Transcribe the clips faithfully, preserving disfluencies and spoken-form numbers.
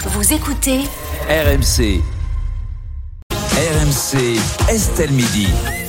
Vous écoutez R M C. R M C, Estelle Midi.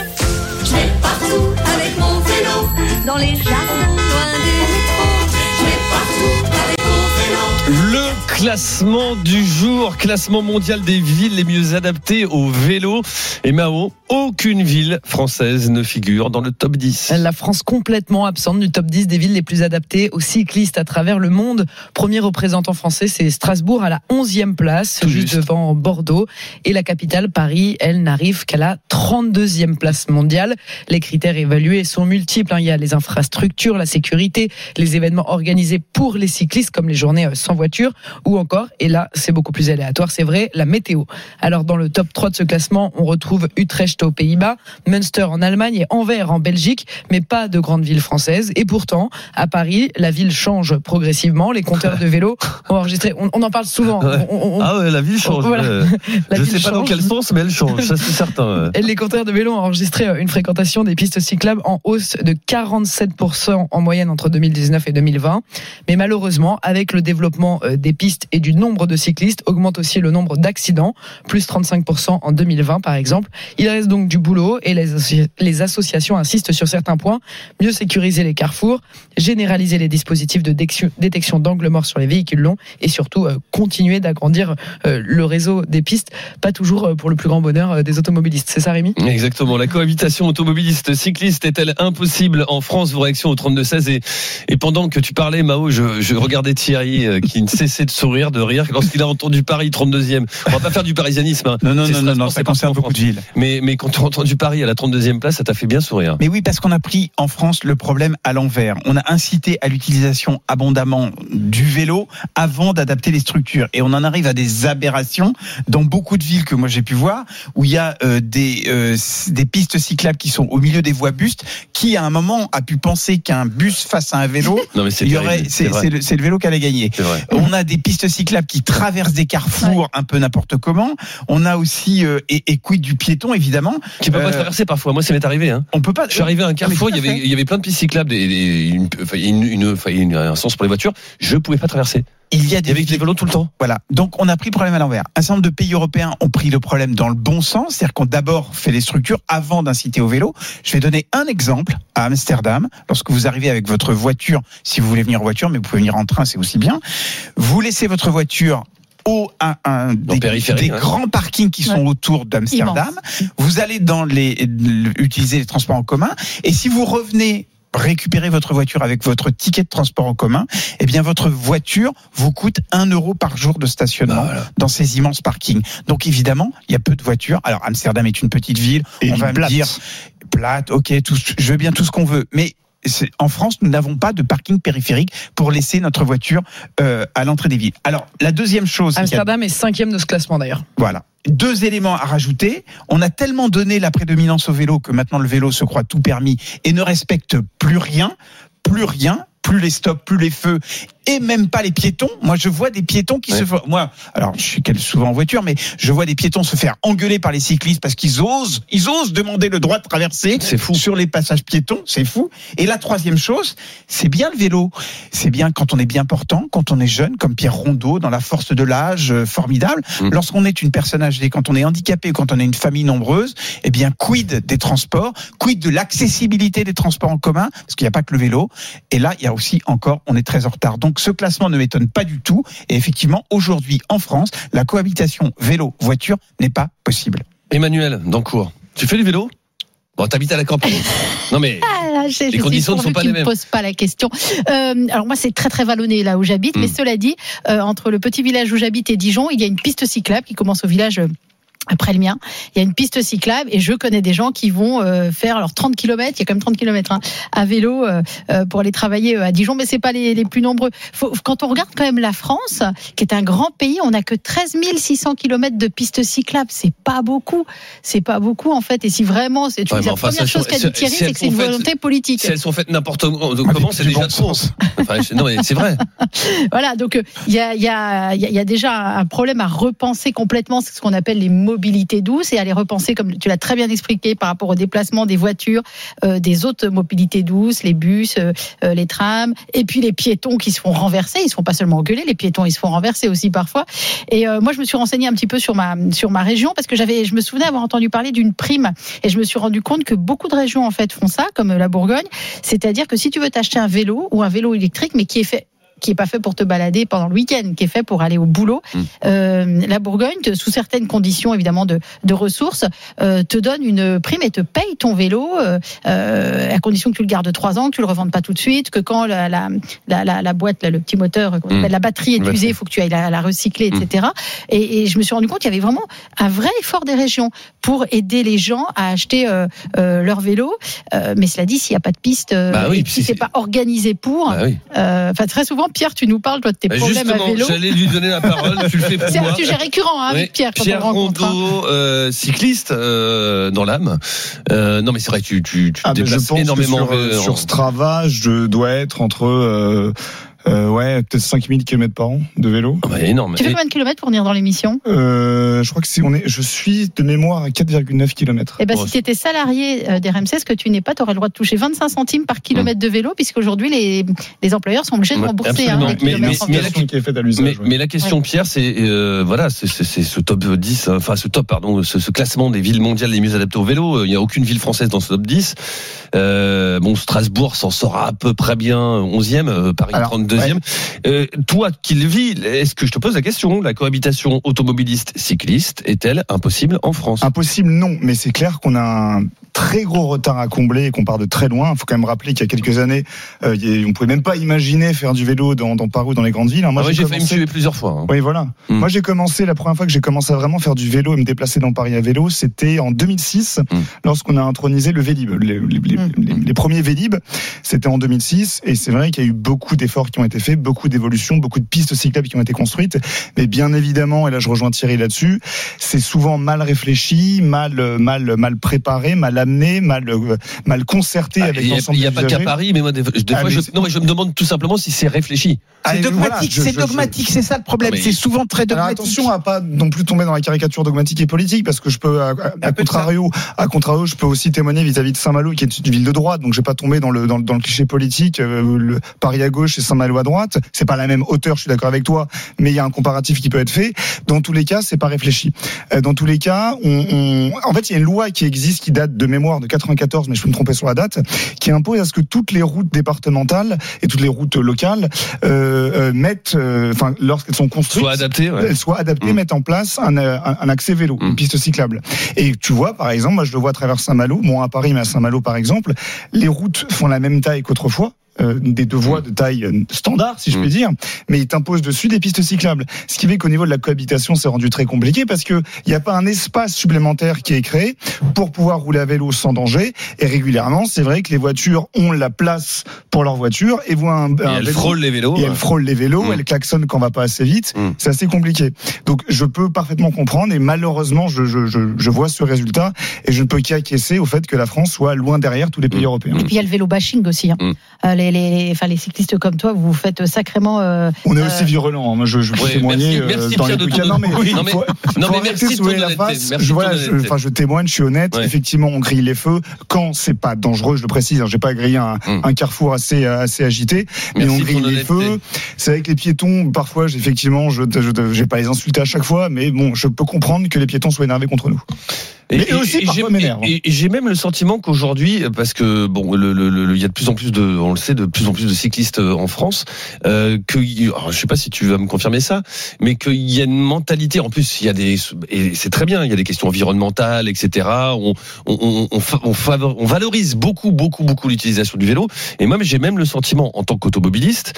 Je vais partout avec mon vélo, dans les jardins, loin des métros. Je vais partout avec mon vélo. Le classement du jour, classement mondial des villes les mieux adaptées au vélo. Et Mao, aucune ville française ne figure dans le top dix. La France complètement absente du top dix des villes les plus adaptées aux cyclistes à travers le monde. Premier représentant français, c'est Strasbourg à la onzième place, Tout juste, juste devant Bordeaux. Et la capitale, Paris, elle n'arrive qu'à la trente-deuxième place mondiale. Les critères évalués sont multiples. Il y a les infrastructures, la sécurité, les événements organisés pour les cyclistes, comme les journées sans voiture, ou encore, et là c'est beaucoup plus aléatoire, c'est vrai, la météo. Alors dans le top trois de ce classement, on retrouve Utrecht aux Pays-Bas, Münster en Allemagne et Anvers en Belgique, mais pas de grandes villes françaises. Et pourtant, à Paris, la ville change progressivement. Les compteurs de vélos ont enregistré, on, on en parle souvent. Ouais. On, on, ah ouais, la ville change. Voilà. Euh, La je ville sais pas change. dans quel sens, mais elle change, ça c'est certain. Et les compteurs de vélos ont enregistré une fréquentation des pistes cyclables en hausse de quarante-sept pour cent en moyenne entre deux mille dix-neuf et deux mille vingt. Mais malheureusement, avec le développement des pistes et du nombre de cyclistes, augmente aussi le nombre d'accidents, plus trente-cinq pour cent en deux mille vingt par exemple. Il reste donc du boulot et les, associ- les associations insistent sur certains points. Mieux sécuriser les carrefours, généraliser les dispositifs de détection, détection d'angles morts sur les véhicules longs et surtout euh, continuer d'agrandir euh, le réseau des pistes, pas toujours euh, pour le plus grand bonheur euh, des automobilistes. C'est ça, Rémi ? Exactement. La cohabitation automobiliste cycliste est-elle impossible en France ? Vos réactions au trente-deux seize et, et pendant que tu parlais, Mao, je, je regardais Thierry euh, qui ne cessait de sourire, de rire lorsqu'il a entendu Paris trente-deuxième. On va pas faire du parisianisme. Hein. Non, non, C'est non, non, non, ça concerne beaucoup de villes. Mais, mais quand tu as entendu Paris à la trente-deuxième place, ça t'a fait bien sourire. Mais oui, parce qu'on a pris en France le problème à l'envers. On a incité à l'utilisation abondamment du vélo avant d'adapter les structures. Et on en arrive à des aberrations dans beaucoup de villes que moi j'ai pu voir, où il y a euh, des, euh, des pistes cyclables qui sont au milieu des voies bustes. Qui à un moment a pu penser qu'un bus face à un vélo, non, mais c'est il y aurait, terrible, c'est, c'est, c'est, le, c'est le vélo qui allait gagner. C'est vrai. On a des pistes cyclables qui traversent des carrefours ouais. un peu n'importe comment. On a aussi euh, et, et quid du piéton évidemment. Qui peut euh, pas traverser parfois. Moi, ça m'est arrivé. Hein. On peut pas. Je suis arrivé à un carrefour, il y avait, il y avait plein de pistes cyclables, et, et une, enfin, une, une, enfin, une, un sens pour les voitures. Je pouvais pas traverser. Il y a des avec les vélos tout le temps. Voilà. Donc, on a pris le problème à l'envers. Un certain nombre de pays européens ont pris le problème dans le bon sens, c'est-à-dire qu'on d'abord fait les structures avant d'inciter au vélo. Je vais donner un exemple à Amsterdam. Lorsque vous arrivez avec votre voiture, si vous voulez venir en voiture, mais vous pouvez venir en train, c'est aussi bien. Vous laissez votre voiture au un, un des, des hein. grands parkings qui sont ouais. autour d'Amsterdam. Immense. Vous allez dans les utiliser les transports en commun, et si vous revenez récupérer votre voiture avec votre ticket de transport en commun, eh bien votre voiture vous coûte un euro par jour de stationnement voilà. dans ces immenses parkings. Donc évidemment, il y a peu de voitures. Alors Amsterdam est une petite ville, et on va plate. me dire plate, ok, tout, je veux bien tout ce qu'on veut, mais c'est, en France, nous n'avons pas de parking périphérique pour laisser notre voiture euh, à l'entrée des villes. Alors la deuxième chose, Amsterdam a... est cinquième de ce classement d'ailleurs. Voilà. Deux éléments à rajouter. On a tellement donné la prédominance au vélo que maintenant le vélo se croit tout permis et ne respecte plus rien, plus rien, plus les stops, plus les feux, et même pas les piétons. Moi, je vois des piétons qui ouais. se font... Moi, alors, je suis souvent en voiture, mais je vois des piétons se faire engueuler par les cyclistes parce qu'ils osent, ils osent demander le droit de traverser c'est fou. sur les passages piétons. C'est fou. Et la troisième chose, c'est bien le vélo. C'est bien quand on est bien portant, quand on est jeune, comme Pierre Rondeau, dans la force de l'âge, euh, formidable. Mmh. Lorsqu'on est une personne âgée, quand on est handicapé, quand on est une famille nombreuse, eh bien, quid des transports, quid de l'accessibilité des transports en commun, parce qu'il n'y a pas que le vélo. Et là, il y a aussi encore, on est très en retard. Donc, ce classement ne m'étonne pas du tout. Et effectivement, aujourd'hui, en France, la cohabitation vélo-voiture n'est pas possible. Emmanuel Dancourt, tu fais du vélo ? Bon, t'habites à la campagne. Non mais ah, je, les je conditions ne sont pas les mêmes. Je ne pose pas la question. Euh, alors moi, c'est très très vallonné là où j'habite. Mmh. Mais cela dit, euh, entre le petit village où j'habite et Dijon, il y a une piste cyclable qui commence au village... Euh, après le mien, il y a une piste cyclable et je connais des gens qui vont euh, faire alors trente kilomètres, il y a quand même trente kilomètres hein, à vélo euh, pour aller travailler à Dijon, mais c'est pas les, les plus nombreux. Faut, quand on regarde quand même la France, qui est un grand pays, on n'a que treize mille six cents kilomètres de pistes cyclables, c'est pas beaucoup, c'est pas beaucoup en fait. Et si vraiment, c'est ouais, la enfin, première chose qu'a dit Thierry, si c'est que c'est une volonté faites, politique. Si elles sont faites n'importe comment, c'est déjà de sens. Enfin, non mais c'est vrai. Voilà, donc il y a, il y a, il y a déjà un problème à repenser complètement, c'est ce qu'on appelle les mobilité douce et à les repenser, comme tu l'as très bien expliqué, par rapport au déplacement des voitures, euh, des autres mobilités douces, les bus, euh, les trams, et puis les piétons qui se font renverser. Ils se font pas seulement engueuler, les piétons ils se font renverser aussi parfois. Et euh, moi je me suis renseignée un petit peu sur ma sur ma région parce que j'avais, je me souvenais avoir entendu parler d'une prime et je me suis rendu compte que beaucoup de régions en fait font ça, comme la Bourgogne. C'est-à-dire que si tu veux t'acheter un vélo ou un vélo électrique, mais qui est fait qui est pas fait pour te balader pendant le week-end, qui est fait pour aller au boulot. Mmh. Euh, la Bourgogne, sous certaines conditions évidemment de, de ressources, euh, te donne une prime et te paye ton vélo euh, à condition que tu le gardes trois ans, que tu le revendes pas tout de suite, que quand la, la, la, la, la boîte, là, le petit moteur, mmh. la batterie est usée, il faut que tu ailles la, la recycler, et cetera. Mmh. Et, et je me suis rendu compte qu'il y avait vraiment un vrai effort des régions pour aider les gens à acheter euh, euh, leur vélo. Euh, mais cela dit, s'il n'y a pas de piste, euh, bah oui, et si c'est pas organisé pour, enfin bah oui. euh, très souvent. Pierre, tu nous parles toi de tes bah problèmes à vélo. J'allais lui donner la parole. Tu le fais pour c'est moi. C'est un sujet récurrent hein, oui. avec Pierre. Quand Pierre on rencontre, Rondeau, euh, cycliste euh, dans l'âme. Euh, non, mais c'est vrai, tu tu tu ah, déplaces je pense énormément. Que sur, euh, sur Strava, je dois être entre euh, Euh, ouais, peut-être cinq mille kilomètres par an de vélo. Oh bah, énorme. Tu fais combien de kilomètres pour venir dans l'émission? euh, Je crois que c'est, on est, je suis de mémoire à quatre virgule neuf kilomètres. Eh ben, oh, si tu étais salarié d'R M C, ce que tu n'es pas, tu aurais le droit de toucher vingt-cinq centimes par kilomètre mmh. de vélo, puisqu'aujourd'hui, les, les employeurs sont obligés de rembourser hein, les mais, mais, mais, la, qui est faite à l'usage, mais, ouais. mais la question, ouais. Pierre, c'est, euh, voilà, c'est, c'est, c'est ce top dix, enfin, ce top, pardon, ce, ce classement des villes mondiales les mieux adaptées au vélo. Il n'y a aucune ville française dans ce top dix. Euh, bon, Strasbourg s'en sort à peu près bien onzième, Paris Alors, trente-deuxième. Ouais. Euh, toi qui le vis, est-ce que je te pose la question, la cohabitation automobiliste-cycliste est-elle impossible en France? Impossible, non, mais c'est clair qu'on a un très gros retard à combler et qu'on part de très loin. Il faut quand même rappeler qu'il y a quelques années, euh, on ne pouvait même pas imaginer faire du vélo dans, dans Paris ou dans les grandes villes. Moi, ah ouais, j'ai, j'ai commencé... failli me tuer plusieurs fois. Hein. Oui, voilà. Mmh. Moi, j'ai commencé, la première fois que j'ai commencé à vraiment faire du vélo et me déplacer dans Paris à vélo, c'était en deux mille six, mmh. lorsqu'on a intronisé le Vélib. Les, les, les, mmh. les, les premiers Vélib, c'était en deux mille six, et c'est vrai qu'il y a eu beaucoup d'efforts qui ont été faits, beaucoup d'évolutions, beaucoup de pistes cyclables qui ont été construites. Mais bien évidemment, et là je rejoins Thierry là-dessus, c'est souvent mal réfléchi, mal, mal, mal préparé, mal amené, mal, mal concerté ah, avec l'ensemble des usagers. Il n'y a pas qu'à Paris, mais moi, des, des ah, fois, mais je, non, mais je me demande tout simplement si c'est réfléchi. C'est dogmatique, voilà, c'est je, dogmatique, je, c'est ça le problème. Mais... C'est souvent très dogmatique. Alors attention à pas non plus tomber dans la caricature dogmatique et politique, parce que je peux, à, à, à contrario, à contrario, je peux aussi témoigner vis-à-vis de Saint-Malo, qui est une ville de droite, donc je vais pas tomber dans le dans, dans le cliché politique. Euh, le Paris à gauche et Saint-Malo à droite, c'est pas la même hauteur, je suis d'accord avec toi, mais il y a un comparatif qui peut être fait. Dans tous les cas, c'est pas réfléchi. Euh, dans tous les cas, on, on, en fait, il y a une loi qui existe, qui date de mémoire de quatre-vingt-quatorze, mais je peux me tromper sur la date, qui impose à ce que toutes les routes départementales et toutes les routes locales euh, euh, mettent, enfin, euh, lorsqu'elles sont construites, soient adaptées, ouais. elles soient adaptées, mmh. mettent en place un, un, un accès vélo, mmh. une piste cyclable. Et tu vois, par exemple, moi je le vois à travers Saint-Malo, bon à Paris, mais à Saint-Malo par exemple, les routes font la même taille qu'autrefois. Euh, des deux voies de taille standard, si je puis dire, mais il t'impose dessus des pistes cyclables. Ce qui fait qu'au niveau de la cohabitation, c'est rendu très compliqué parce que il n'y a pas un espace supplémentaire qui est créé pour pouvoir rouler à vélo sans danger. Et régulièrement, c'est vrai que les voitures ont la place pour leur voiture et voient un, et un elles vélo, frôlent les vélos. Et elles frôlent les vélos, mmh. elles klaxonnent quand on va pas assez vite. Mmh. C'est assez compliqué. Donc, je peux parfaitement comprendre et malheureusement, je, je, je, je vois ce résultat et je ne peux qu'acquiescer au fait que la France soit loin derrière tous les pays mmh. européens. Et puis il y a le vélo bashing aussi. Hein. Mmh. Euh, les, les, enfin, les cyclistes comme toi, vous vous faites sacrément. Euh, on est aussi virulents. Moi, je, je peux ouais, témoigner merci, merci dans les week-ends. Non mais, oui, non mais, faut, non faut mais merci de la face. Je, voilà, je, enfin, je témoigne, je suis honnête. Ouais. Effectivement, on grille les feux quand c'est pas dangereux. Je le précise. Hein, j'ai pas grillé un, hum. un carrefour assez assez agité, mais merci on grille les feux. C'est avec les piétons. Parfois, effectivement, je, je, je, j'ai pas les insulter à chaque fois, mais bon, je peux comprendre que les piétons soient énervés contre nous. Et, et, aussi, et, j'ai, et, et j'ai même le sentiment qu'aujourd'hui, parce que bon, le, le, le, il y a de plus en plus de, on le sait, de plus en plus de cyclistes en France, euh, que, alors, je sais pas si tu vas me confirmer ça, mais qu'il y a une mentalité. En plus, il y a des, et c'est très bien, il y a des questions environnementales, et cetera. On, on, on, on, on, favor, on valorise beaucoup, beaucoup, beaucoup l'utilisation du vélo. Et moi, j'ai même le sentiment, en tant qu'automobiliste,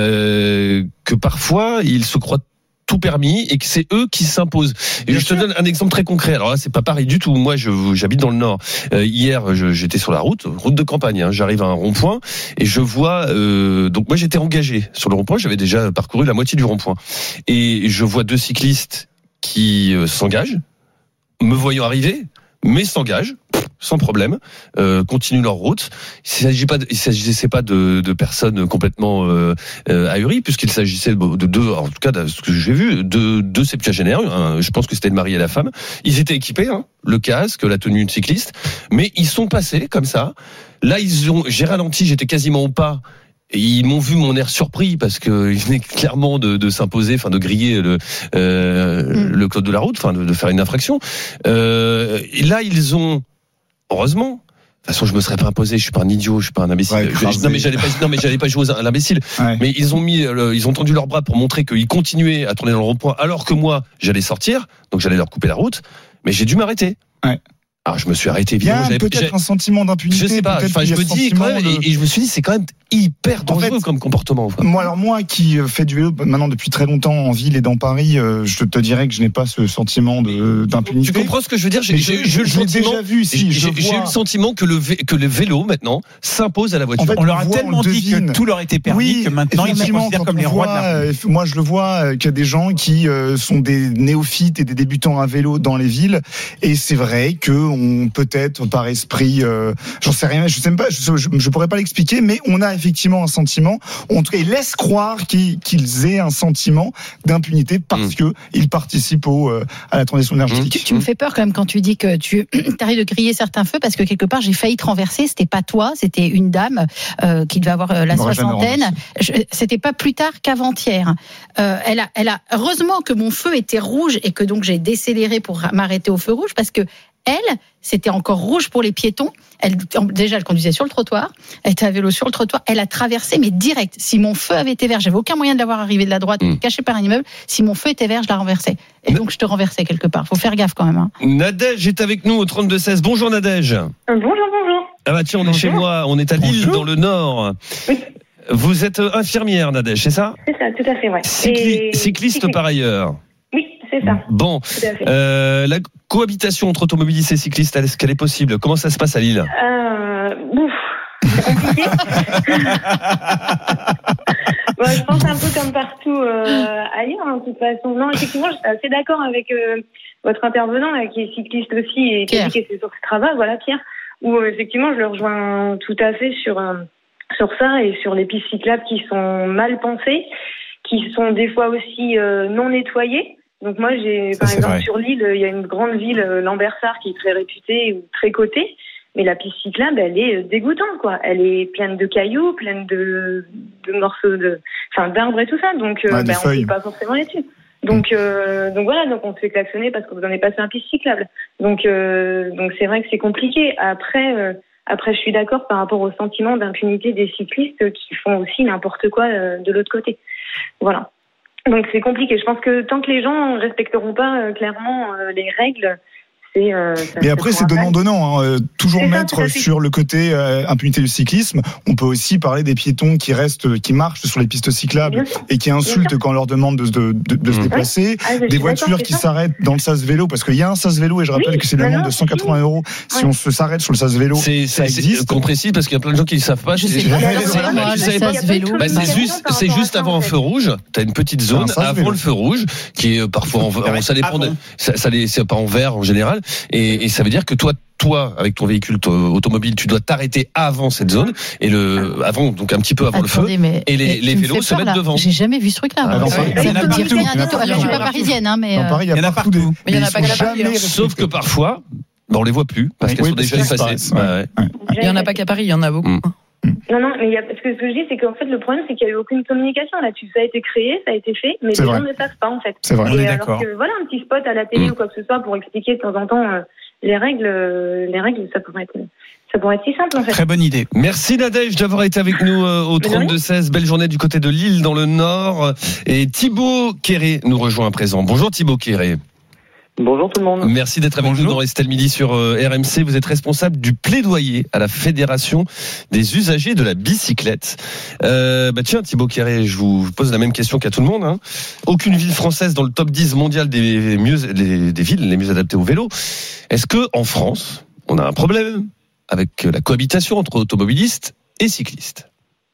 euh, que parfois, ils se croient tout permis et que c'est eux qui s'imposent. Et Bien je sûr. te donne un exemple très concret. Alors là, c'est pas pareil du tout. Moi, je, j'habite dans le Nord. Euh, hier, je, j'étais sur la route, route de campagne. Hein. J'arrive à un rond-point et je vois. Euh, donc moi, j'étais engagé sur le rond-point. J'avais déjà parcouru la moitié du rond-point et je vois deux cyclistes qui euh, s'engagent, me voyant arriver, mais s'engagent. sans problème, euh, continuent leur route. Il s'agit pas, de, il s'agissait pas de, de personnes complètement euh, euh, ahuries, puisqu'il s'agissait de deux, en tout cas, de ce que j'ai vu, de deux septuagénaires. Hein, je pense que c'était le mari et la femme. Ils étaient équipés, hein, le casque, la tenue de cycliste, mais ils sont passés comme ça. Là, ils ont, j'ai ralenti, j'étais quasiment au pas. Et ils m'ont vu mon air surpris parce que ils venaient clairement de, de s'imposer, enfin de griller le, euh, mmh. le code de la route, enfin de, de faire une infraction. Euh, et là, ils ont, heureusement. De toute façon, je me serais pas imposé. Je suis pas un idiot, je suis pas un imbécile. Ouais, je, non, mais j'allais pas, non, mais j'allais pas jouer à l'imbécile. Ouais. Mais ils ont mis, euh, ils ont tendu leurs bras pour montrer qu'ils continuaient à tourner dans le rond-point, alors que moi, j'allais sortir, donc j'allais leur couper la route. Mais j'ai dû m'arrêter. Ouais. Alors je me suis arrêté. Il y a peut-être un sentiment d'impunité. Je sais pas. Enfin, je me dis quand même, de... et je me suis dit, c'est quand même hyper dangereux en fait, comme comportement. Quoi. Moi, alors moi, qui fais du vélo maintenant depuis très longtemps en ville et dans Paris, euh, je te dirais que je n'ai pas ce sentiment de, d'impunité. Tu comprends ce que je veux dire? J'ai, j'ai, j'ai, j'ai, je l'ai déjà vu. Si, j'ai, j'ai, j'ai eu le sentiment que le vé, que le vélo maintenant s'impose à la voiture. En fait, on leur a tellement dit que tout leur était permis oui, que maintenant ils se considèrent comme les rois de la route. Moi, je le vois qu'il y a des gens qui euh, sont des néophytes et des débutants à vélo dans les villes, et c'est vrai que on peut-être par esprit, euh, j'en sais rien, je sais même pas, je, je, je pourrais pas l'expliquer, mais on a effectivement un sentiment. En tout cas, ils laissent croire qu'ils, qu'ils aient un sentiment d'impunité parce mmh. que ils participent au, euh, à la transition énergétique. Tu, tu me fais peur quand même quand tu dis que tu arrives de griller certains feux, parce que quelque part j'ai failli te renverser. C'était pas toi, c'était une dame euh, qui devait avoir euh, la soixantaine. Je, c'était pas plus tard qu'avant-hier. Euh, elle a, elle a heureusement que mon feu était rouge et que donc j'ai décéléré pour m'arrêter au feu rouge, parce que elle, c'était encore rouge pour les piétons. Elle, déjà, elle conduisait sur le trottoir. Elle était à vélo sur le trottoir. Elle a traversé, mais direct. Si mon feu avait été vert, j'avais aucun moyen de l'avoir arrivé de la droite, mmh. caché par un immeuble. Si mon feu était vert, je la renversais. Et donc, je te renversais quelque part. Faut faire gaffe quand même. Hein. Nadège est avec nous au trente-deux seize. Bonjour Nadège. Euh, bonjour, bonjour. Ah bah tiens, on est chez moi. On est à Lille, bonjour. Dans le Nord. Oui. Vous êtes infirmière, Nadège, c'est ça? C'est ça, tout à fait, ouais. Cycli- Et... Cycliste Cycliste par ailleurs. C'est ça. Bon, euh, la cohabitation entre automobilistes et cyclistes, est-ce qu'elle est possible? Comment ça se passe à Lille? euh, Ouf, c'est compliqué. Bon, je pense un peu comme partout euh, ailleurs, hein, de toute façon. Non, effectivement, je suis assez d'accord avec euh, votre intervenant, là, qui est cycliste aussi et qui a dit que c'est sur ce travail, voilà, Pierre, où euh, effectivement, je le rejoins tout à fait sur euh, sur ça et sur les pistes cyclables qui sont mal pensées, qui sont des fois aussi euh, non nettoyées. Donc moi, j'ai, par ça, exemple, vrai. Sur l'île, il y a une grande ville, Lambersart, qui est très réputée ou très cotée, mais la piste cyclable, elle est dégoûtante, quoi. Elle est pleine de cailloux, pleine de, de morceaux de, enfin, d'arbres et tout ça. Donc, euh, ouais, ben, on ne peut pas forcément les dessus. Donc, euh, donc voilà, donc on se fait klaxonner parce que vous en avez passé un piste cyclable. Donc, euh, donc c'est vrai que c'est compliqué. Après, euh, après, je suis d'accord par rapport au sentiment d'impunité des cyclistes qui font aussi n'importe quoi euh, de l'autre côté. Voilà. Donc c'est compliqué. Je pense que tant que les gens respecteront pas euh, clairement euh, les règles, c'est. Euh, Mais après c'est donnant donnant. Hein. Euh, toujours c'est mettre ça, sur le côté euh, impunité du cyclisme. On peut aussi parler des piétons qui restent, qui marchent sur les pistes cyclables et qui insultent quand on leur demande de, de, de, de mmh. se déplacer. Ah, des voitures qui ça. s'arrêtent dans le sas vélo parce qu'il y a un sas vélo et je rappelle oui, que c'est l'amende de cent quatre-vingts euros si ouais. on se s'arrête sur le sas vélo. C'est, ça c'est, existe. Qu'on précise parce qu'il y a plein de gens qui ne savent pas. Je sais pas. C'est juste, c'est juste avant un feu rouge. T'as une petite zone avant le feu rouge qui est parfois en, ça dépend. Ça, ça c'est pas en vert en général et ça veut dire que toi, toi, avec ton véhicule automobile, tu dois t'arrêter avant cette zone et le, avant, donc un petit peu avant Attendez, le feu, et les, les vélos se mettent là. devant. J'ai jamais vu ce truc-là. Ah, ça peut dire rien du tout. Alors, je suis pas parisienne, hein, mais. Dans Paris, il y en a partout. Mais il y en a pas qu'à Paris. Sauf que parfois, on les voit plus parce qu'elles sont déjà effacées. Il y en a pas qu'à Paris, il y en a beaucoup. Non, non, mais il y a, ce que je dis, c'est qu'en fait, le problème, c'est qu'il n'y a eu aucune communication là-dessus. Ça a été créé, ça a été fait, mais c'est les vrai. gens ne savent pas, en fait. C'est vrai, et on est alors d'accord. Que, voilà, un petit spot à la télé mmh. ou quoi que ce soit pour expliquer de temps en temps euh, les règles, euh, les règles, ça pourrait être, ça pourrait être si simple, en fait. Très bonne idée. Merci Nadège d'avoir été avec nous euh, au trente-deux seize. Belle journée du côté de Lille, dans le Nord. Et Thibaut Quéré nous rejoint à présent. Bonjour Thibaut Quéré. Bonjour tout le monde. Merci d'être avec Bonjour. nous dans Estelle Midi sur euh, R M C. Vous êtes responsable du plaidoyer à la Fédération des usagers de la bicyclette. Euh, bah tiens Thibaut Quéré, je vous pose la même question qu'à tout le monde. Hein. Aucune ville française dans le top dix mondial des, mieux, des, des villes les mieux adaptées au vélo. Est-ce que en France, on a un problème avec la cohabitation entre automobilistes et cyclistes ?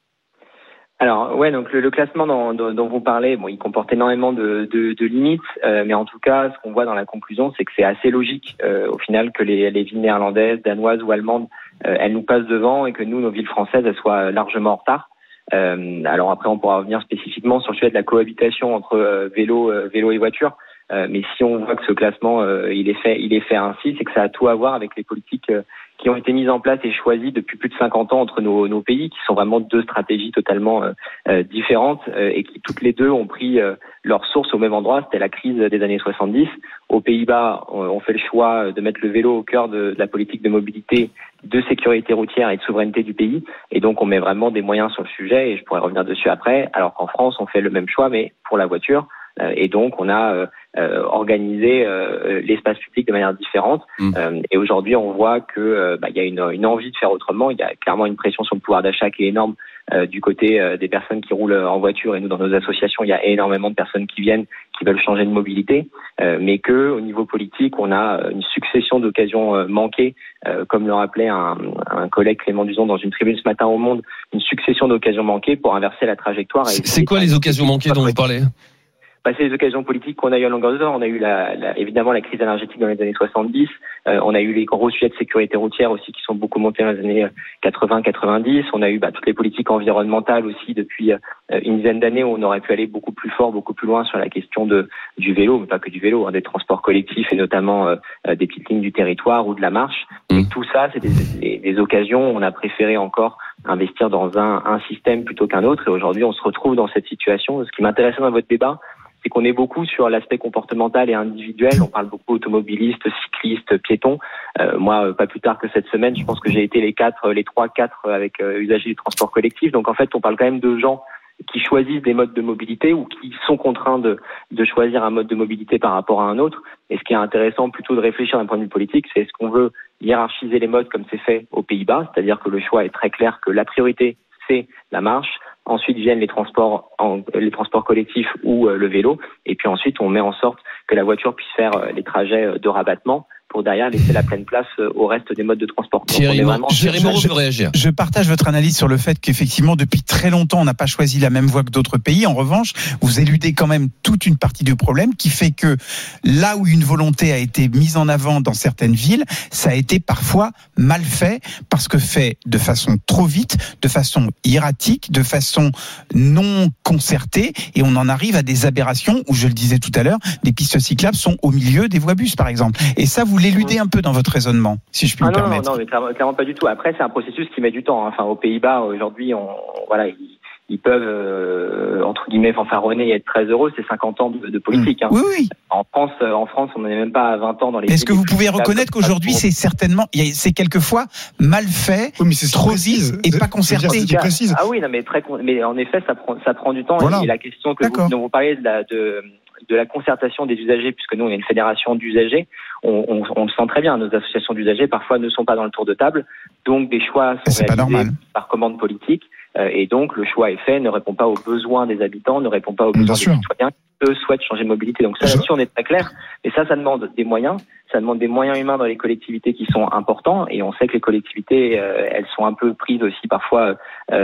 Alors ouais, donc le, le classement dont, dont, dont vous parlez, bon, il comporte énormément de, de, de limites, euh, mais en tout cas, ce qu'on voit dans la conclusion, c'est que c'est assez logique euh, au final que les, les villes néerlandaises, danoises ou allemandes, euh, elles nous passent devant et que nous, nos villes françaises, elles soient largement en retard. Euh, alors après, on pourra revenir spécifiquement sur le sujet de la cohabitation entre euh, vélo, euh, vélo et voiture. Euh, mais si on voit que ce classement, euh, il est fait, il est fait ainsi, c'est que ça a tout à voir avec les politiques euh, qui ont été mises en place et choisies depuis plus de cinquante ans entre nos, nos pays, qui sont vraiment deux stratégies totalement euh, euh, différentes euh, et qui toutes les deux ont pris euh, leur source au même endroit. C'était la crise des années soixante-dix. Aux Pays-Bas, on fait le choix de mettre le vélo au cœur de, de la politique de mobilité, de sécurité routière et de souveraineté du pays. Et donc, on met vraiment des moyens sur le sujet et je pourrais revenir dessus après. Alors qu'en France, on fait le même choix, mais pour la voiture. Et donc, on a euh, euh, organisé euh, l'espace public de manière différente. Mmh. Euh, et aujourd'hui, on voit que euh, bah, y a une, une envie de faire autrement. Il y a clairement une pression sur le pouvoir d'achat qui est énorme euh, du côté euh, des personnes qui roulent en voiture. Et nous, dans nos associations, il y a énormément de personnes qui viennent, qui veulent changer de mobilité. Euh, mais que, au niveau politique, on a une succession d'occasions euh, manquées, euh, comme le rappelait un, un collègue Clément Duzon dans une tribune ce matin au Monde, une succession d'occasions manquées pour inverser la trajectoire. C'est, c'est quoi les occasions manquées dont vous parlez ? Bah, c'est les occasions politiques qu'on a eues à longueur de temps. On a eu la, la, évidemment la crise énergétique dans les années soixante-dix. Euh, on a eu les gros sujets de sécurité routière aussi qui sont beaucoup montés dans les années quatre-vingts quatre-vingt-dix. On a eu bah, toutes les politiques environnementales aussi depuis euh, une dizaine d'années où on aurait pu aller beaucoup plus fort, beaucoup plus loin sur la question de du vélo, mais pas que du vélo, hein, des transports collectifs et notamment euh, des petites lignes du territoire ou de la marche. Mmh. Et tout ça, c'est des, des, des occasions où on a préféré encore investir dans un, un système plutôt qu'un autre. Et aujourd'hui, on se retrouve dans cette situation. Ce qui m'intéressait dans votre débat, c'est qu'on est beaucoup sur l'aspect comportemental et individuel. On parle beaucoup automobilistes, cyclistes, piétons. Euh, moi, pas plus tard que cette semaine, je pense que j'ai été les quatre, les trois, quatre avec euh, usagers du transport collectif. Donc en fait, on parle quand même de gens qui choisissent des modes de mobilité ou qui sont contraints de, de choisir un mode de mobilité par rapport à un autre. Et ce qui est intéressant plutôt de réfléchir d'un point de vue politique, c'est est-ce qu'on veut hiérarchiser les modes comme c'est fait aux Pays-Bas, c'est-à-dire que le choix est très clair que la priorité, c'est la marche. Ensuite viennent les transports, en, les transports collectifs ou euh, le vélo. Et puis ensuite, on met en sorte que la voiture puisse faire euh, les trajets de rabattement pour derrière laisser la pleine place au reste des modes de transport. Thierry Moreau veut réagir. Je partage votre analyse sur le fait qu'effectivement, depuis très longtemps, on n'a pas choisi la même voie que d'autres pays. En revanche, vous éludez quand même toute une partie du problème qui fait que là où une volonté a été mise en avant dans certaines villes, ça a été parfois mal fait parce que fait de façon trop vite, de façon erratique, de façon non concertée, et on en arrive à des aberrations où, je le disais tout à l'heure, les pistes cyclables sont au milieu des voies bus, par exemple. Et ça, vous l'éludez un peu dans votre raisonnement, si je puis ah me non, permettre. Non, non, mais clairement, clairement pas du tout. Après, c'est un processus qui met du temps. Enfin, aux Pays-Bas, aujourd'hui, on, voilà, ils, ils peuvent, euh, entre guillemets, fanfaronner et être très heureux. C'est cinquante ans de, de politique. Hein. Oui, oui. En France, en France, on n'est même pas à vingt ans dans les. Est-ce que vous pouvez reconnaître qu'aujourd'hui, c'est certainement, c'est quelquefois mal fait, oui, mais c'est trop vite et pas concerté. C'est précise. Ah oui, non, mais très, mais en effet, ça prend, ça prend du temps. Voilà. Et la question que vous, dont vous parlez de la, de, de la concertation des usagers, puisque nous, on est une fédération d'usagers, on, on, on le sent très bien. Nos associations d'usagers, parfois, ne sont pas dans le tour de table. Donc, des choix sont réalisés par commande politique. Et donc, le choix est fait, ne répond pas aux besoins des habitants, ne répond pas aux besoins des citoyens qui, eux, souhaitent changer de mobilité. Donc ça, là-dessus, on est très clair. Et ça, ça demande des moyens. Ça demande des moyens humains dans les collectivités qui sont importants. Et on sait que les collectivités, euh, elles sont un peu prises aussi parfois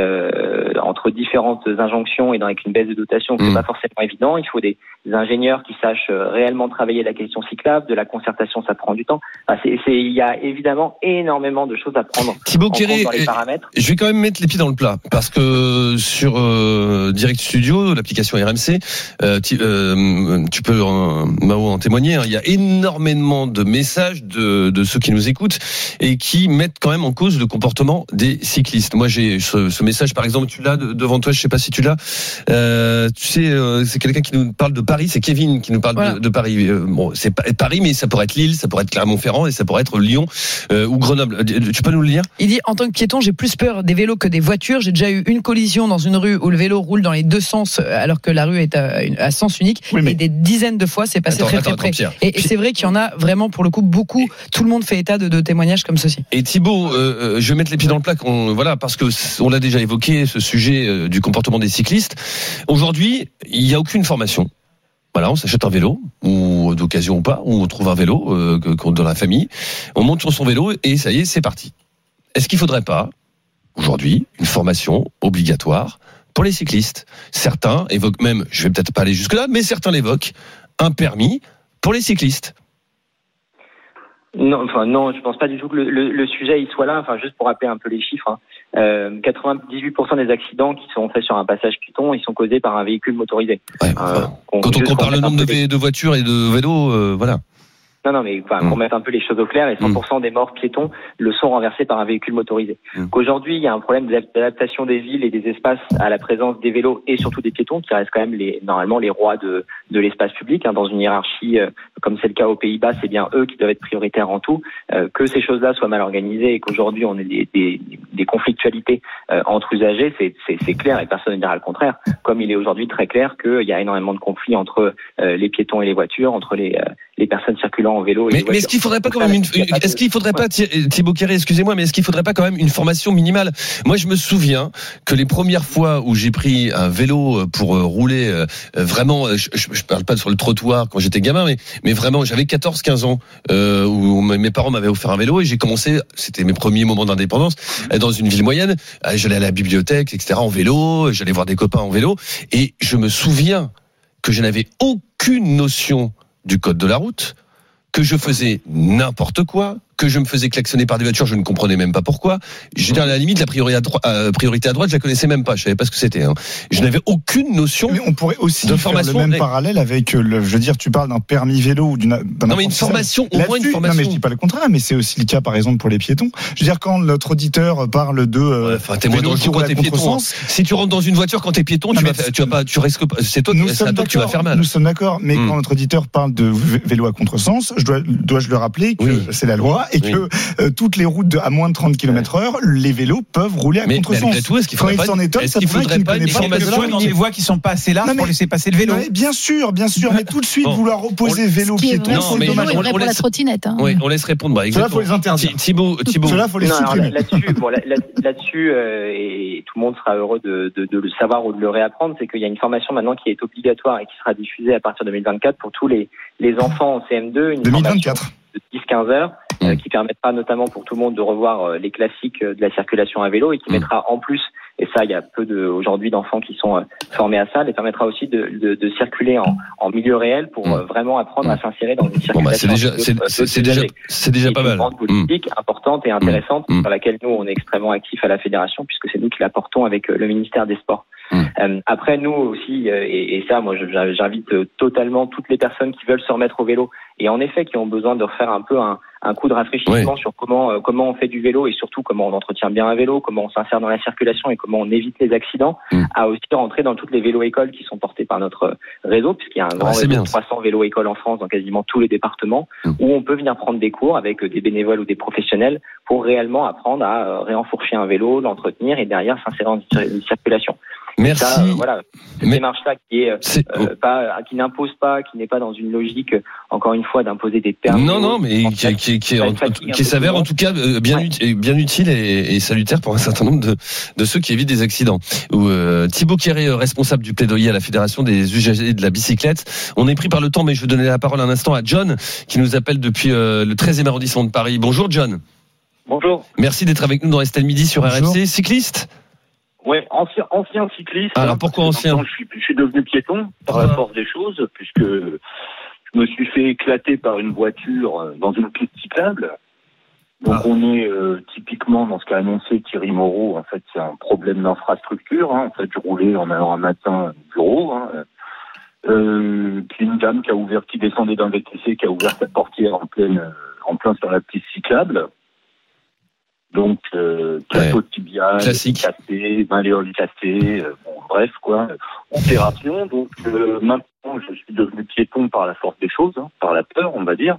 euh, entre différentes injonctions et avec une baisse de dotation, que mmh. c'est pas forcément évident. Il faut des, des ingénieurs qui sachent réellement travailler la question cyclable. De la concertation, ça prend du temps. Enfin, c'est, c'est, il y a évidemment énormément de choses à prendre Thibaut en Kéré, compte dans les paramètres. Je vais quand même mettre les pieds dans le plat parce que sur euh, Direct Studio, l'application R M C, euh, tu, euh, tu peux, euh, Mao, en témoigner. Hein, il y a énormément de messages de, de ceux qui nous écoutent et qui mettent quand même en cause le comportement des cyclistes. Moi, j'ai ce, ce message, par exemple, tu l'as devant toi, je sais pas si tu l'as. Euh, tu sais, euh, c'est quelqu'un qui nous parle de Paris, c'est Kevin qui nous parle voilà. de, de Paris. Euh, bon, c'est pas Paris, mais ça pourrait être Lille, ça pourrait être Clermont-Ferrand et ça pourrait être Lyon euh, ou Grenoble. Tu peux nous le lire ? Il dit, en tant que piéton, j'ai plus peur des vélos que des voitures. J'ai déjà eu une collision dans une rue où le vélo roule dans les deux sens alors que la rue est à, à sens unique. Oui, mais... Et des dizaines de fois, c'est passé attends, très attends, très près. Attends, et, et c'est vrai qu'il y en a vraiment pour le coup beaucoup. Tout le monde fait état de, de témoignages comme ceci. Et Thibaut, euh, je vais mettre les pieds dans le plat, on, voilà, parce que on l'a déjà évoqué, ce sujet euh, du comportement des cyclistes. Aujourd'hui, il n'y a aucune formation. Voilà, on s'achète un vélo, ou d'occasion ou pas, ou on trouve un vélo euh, dans la famille, on monte sur son vélo et ça y est, c'est parti. Est-ce qu'il ne faudrait pas, aujourd'hui, une formation obligatoire pour les cyclistes. Certains évoquent même, je vais peut-être pas aller jusque-là, mais certains l'évoquent, un permis pour les cyclistes. Non, enfin non, je pense pas du tout que le, le, le sujet il soit là. Enfin, juste pour rappeler un peu les chiffres, hein. euh, quatre-vingt-dix-huit pour cent des accidents qui sont faits sur un passage piéton, ils sont causés par un véhicule motorisé. Ouais, enfin, euh, quand on compare le nombre de, vé- de voitures et de vélos, euh, voilà. Non, non, mais enfin, mmh. pour mettre un peu les choses au clair, et cent pour cent mmh. des morts piétons le sont renversés par un véhicule motorisé. Mmh. Qu'aujourd'hui, il y a un problème d'adaptation des villes et des espaces à la présence des vélos et surtout des piétons, qui restent quand même les, normalement les rois de, de l'espace public. Hein, dans une hiérarchie, euh, comme c'est le cas aux Pays-Bas, c'est bien eux qui doivent être prioritaires en tout. Euh, que ces choses-là soient mal organisées et qu'aujourd'hui on ait des, des, des conflictualités euh, entre usagers, c'est, c'est, c'est clair et personne ne dira le contraire. Comme il est aujourd'hui très clair qu'il y a énormément de conflits entre euh, les piétons et les voitures, entre les, euh, les personnes circulant en vélo. Et mais, mais est-ce qu'il faudrait pas quand même une, est-ce qu'il faudrait pas, Thibaut Quéré, excusez-moi, mais est-ce qu'il faudrait pas quand même une formation minimale? Moi, je me souviens que les premières fois où j'ai pris un vélo pour rouler, euh, vraiment, je, je, je parle pas sur le trottoir quand j'étais gamin, mais, mais vraiment, j'avais quatorze quinze ans, euh, où mes parents m'avaient offert un vélo et j'ai commencé, c'était mes premiers moments d'indépendance, dans une ville moyenne, j'allais à la bibliothèque, et cetera, en vélo, j'allais voir des copains en vélo, et je me souviens que je n'avais aucune notion du code de la route, que je faisais n'importe quoi, que je me faisais klaxonner par des voitures, je ne comprenais même pas pourquoi. Je veux dire, à la limite, la priorité à, dro- euh, priorité à droite, je la connaissais même pas, je savais pas ce que c'était. Hein. Je n'avais aucune notion. Mais on pourrait aussi de faire formation. le même parallèle avec le. Je veux dire, tu parles d'un permis vélo ou d'une. D'un non mais une formation, au moins une formation. Non mais je dis pas le contraire, mais c'est aussi le cas par exemple pour les piétons. Je veux dire, quand notre auditeur parle de. Euh, enfin, t'es moins dangereux quand t'es piéton. Hein. Si tu rentres dans une voiture quand t'es piéton, non, tu vas, tu vas pas, tu risques pas. C'est toi, c'est à toi que tu vas faire mal. Nous sommes d'accord, mais mmh. quand notre auditeur parle de vélo à contresens, je dois, dois-je le rappeler que oui. c'est la loi et oui. que euh, toutes les routes de, à moins de trente kilomètres heure, les vélos peuvent rouler à mais, contresens. Mais tout, est-ce qu'il faudrait quand pas, il s'en étonne, est-ce qu'il faudrait pas une formation dans des voies qui sont pas assez larges pour laisser passer le vélo? Bien sûr, bien sûr, mais tout de suite vouloir opposer vélo piéton, c'est dommage. C'est vrai pour la trottinette. Oui, on laisse répondre. Cela faut les interdire. Thibaut, Thibaut. Cela faut les supprimer. Là-dessus, bon, là-dessus, et tout le monde sera heureux de le savoir ou de le réapprendre, c'est qu'il y a une formation maintenant qui est obligatoire et qui sera diffusée à partir de deux mille vingt-quatre pour tous les les enfants en C M deux. deux mille vingt-quatre. De dix à quinze heures, euh, qui permettra notamment pour tout le monde de revoir euh, les classiques de la circulation à vélo et qui mmh. mettra en plus, et ça il y a peu de, aujourd'hui d'enfants qui sont euh, formés à ça, les permettra aussi de, de, de circuler en, en milieu réel pour euh, vraiment apprendre à s'insérer dans une circulation. Bon bah c'est déjà, c'est, c'est, c'est déjà, c'est déjà pas mal. C'est une grande politique mmh. importante et intéressante mmh. sur laquelle nous on est extrêmement actifs à la fédération puisque c'est nous qui la portons avec euh, le ministère des Sports. Mmh. Euh, après nous aussi, euh, et, et ça moi j'invite euh, totalement toutes les personnes qui veulent se remettre au vélo et en effet qui ont besoin de refaire un peu un, un coup de rafraîchissement oui. sur comment euh, comment on fait du vélo et surtout comment on entretient bien un vélo, comment on s'insère dans la circulation et comment on évite les accidents, mmh. à aussi rentrer dans toutes les vélo-écoles qui sont portées par notre réseau, puisqu'il y a un grand ah, réseau de trois cents vélo-écoles en France dans quasiment tous les départements, mmh. où on peut venir prendre des cours avec des bénévoles ou des professionnels pour réellement apprendre à euh, réenfourcher un vélo, l'entretenir et derrière s'insérer dans une circulation. Merci. Ça, euh, voilà, cette Mais démarche-là qui est, est... Euh, pas, qui n'impose pas, qui n'est pas dans une logique, encore une fois, d'imposer des permis. Non, non, mais qui, qui, qui, qui, en, qui s'avère en tout cas bien, ouais. ut, bien utile et, et salutaire pour un certain nombre de, de ceux qui évitent des accidents. Où, euh, Thibaut Quéré, responsable du plaidoyer à la Fédération des usagers de la bicyclette. On est pris par le temps, mais je vais donner la parole un instant à John, qui nous appelle depuis euh, le treizième arrondissement de Paris. Bonjour John. Bonjour. Merci d'être avec nous dans Estelle Midi sur Bonjour. R M C. Cycliste? Ouais, ancien, ancien cycliste. Alors pourquoi ancien? Je suis, je suis devenu piéton par la force des choses, puisque je me suis fait éclater par une voiture dans une piste cyclable. Donc ah. on est euh, typiquement dans ce qu'a annoncé Thierry Moreau. En fait, c'est un problème d'infrastructure. Hein. En fait, je roulais en allant un matin au bureau. Hein. Euh, puis une dame qui a ouvert, qui descendait d'un V T C, qui a ouvert sa portière en pleine, en plein sur la piste cyclable. Donc, euh, plateau ouais. tibial, cassé, malléole cassé, euh, bon, bref, quoi, opération. Donc, euh, maintenant, je suis devenu piéton par la force des choses, hein, par la peur, on va dire.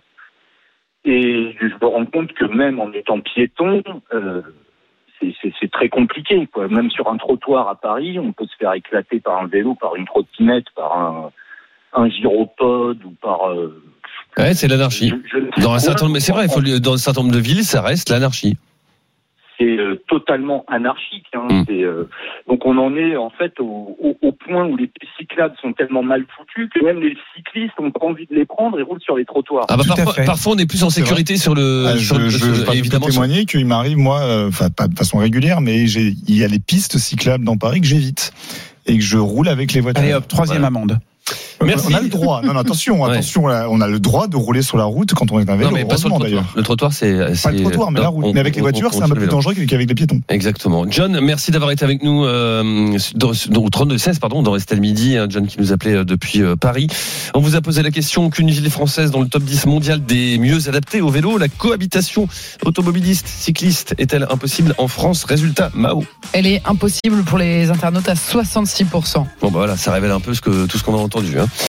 Et je me rends compte que même en étant piéton, euh, c'est, c'est, c'est très compliqué, quoi. Même sur un trottoir à Paris, on peut se faire éclater par un vélo, par une trottinette, par un, un gyropode ou par... Euh, ouais, c'est l'anarchie. Je, je dans un certain nombre, mais c'est vrai, il faut, dans un certain nombre de villes, ça reste l'anarchie. c'est euh, totalement anarchique. Hein. Mmh. C'est, euh, donc on en est en fait au, au, au point où les pistes cyclables sont tellement mal foutues que même les cyclistes ont pas envie de les prendre et roulent sur les trottoirs. Ah bah Tout à parfois, fait. parfois on est plus en C'est sécurité sur le. Ah, sur je le- je, sur- je peux évidemment, sur- témoigner qu'il m'arrive, moi, euh, enfin pas de façon régulière, mais j'ai, il y a les pistes cyclables dans Paris que j'évite et que je roule avec les voitures. Allez hop, troisième Voilà. amende. Merci. On a le droit. Non, non, attention, Ouais. attention. là, On a le droit de rouler sur la route quand on est un vélo. Non, mais pas sur le heureusement, trottoir. d'ailleurs. Le trottoir, c'est. Pas le trottoir, mais la route. Mais avec les voitures, c'est un peu plus dangereux qu'avec les piétons. Exactement. John, merci d'avoir été avec nous euh, dans, dans, au trente-deux seize, pardon, dans Restel Midi. Hein, John qui nous appelait euh, depuis euh, Paris. On vous a posé la question qu'une ville française dans le top dix mondial des mieux adaptées au vélo, la cohabitation automobiliste cycliste est-elle impossible en France? Résultat, Mao. Elle est impossible pour les internautes à soixante-six pour cent. Bon bah voilà, ça révèle un peu ce que tout ce qu'on a entendu. Hein.